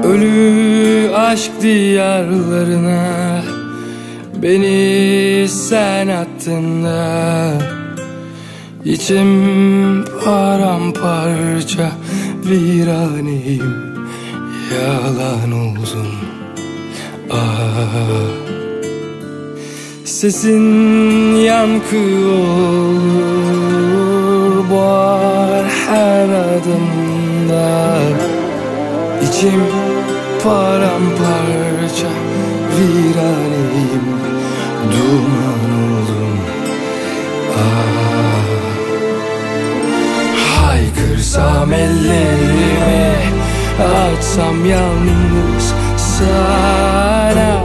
Ölü aşk diyarlarına beni sen attın da İçim paramparça viraneyim, yalan oldun. Sesin yankı olur, boğar her adımda. İçim paramparça viraneyim, duman oldum. Haykırsam ellerimi, açsam yalnız sana,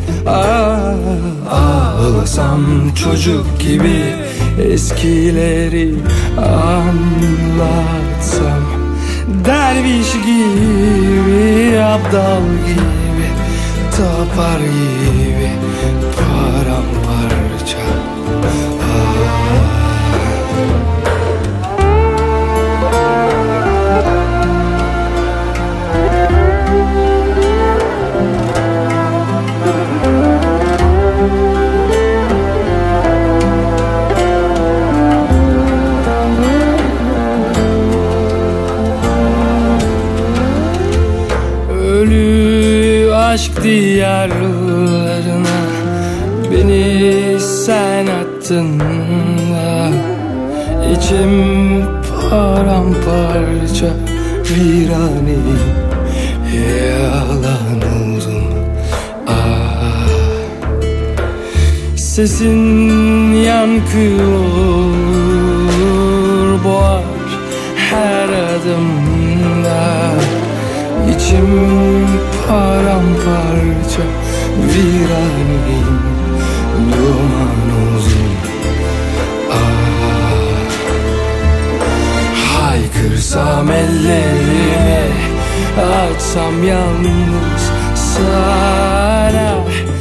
ağlasam çocuk gibi eskileri anlatsam, derviş gibi, abdal gibi, tapar gibi, paramparça. Ölü aşk diyarlarına beni sen attın da İçim paramparça viraneyim, yalan oldum. Sesin yankı olur, boğar her adımda. İçim paramparça viraneyim, duman oldum. Haykırsam ellerimi, açsam yalnız sana,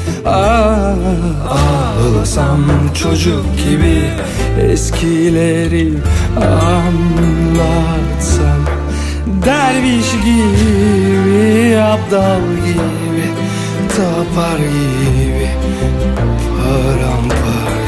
ağlasam çocuk gibi eskileri anlatsam, derviş gibi, abdal gibi, tapar gibi, paramparça.